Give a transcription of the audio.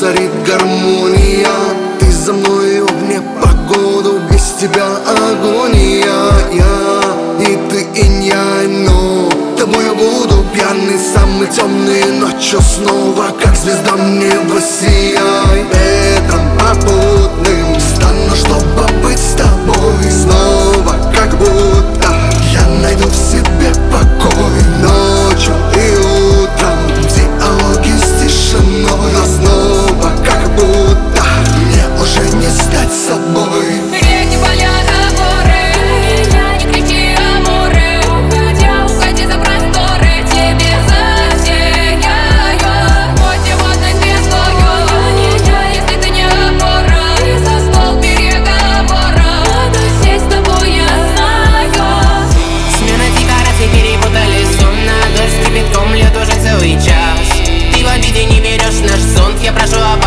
царит гармония. Ты за мною в непогоду, без тебя агония. Я и ты, инь я, но тобой я буду пьяный самой темной ночью снова, как звезда небо сияй. Ветром попутным стану, чтобы быть с тобой снова, как будто я найду в себе покой ночью и утром, в диалоге с тишиной. Но снова, как будто мне уже не стать собой. Реки, поля, горы, я не кричи амуры, уходи за просторы, тебе затеяю. Путеводной звездою, если ты не опора, и за стол переговора, то здесь с тобой я знаю. Смена декораций перепутали сон, на дождь кипятком льет уже целый час. Ты в обиде не берешь наш зонт, я прошу об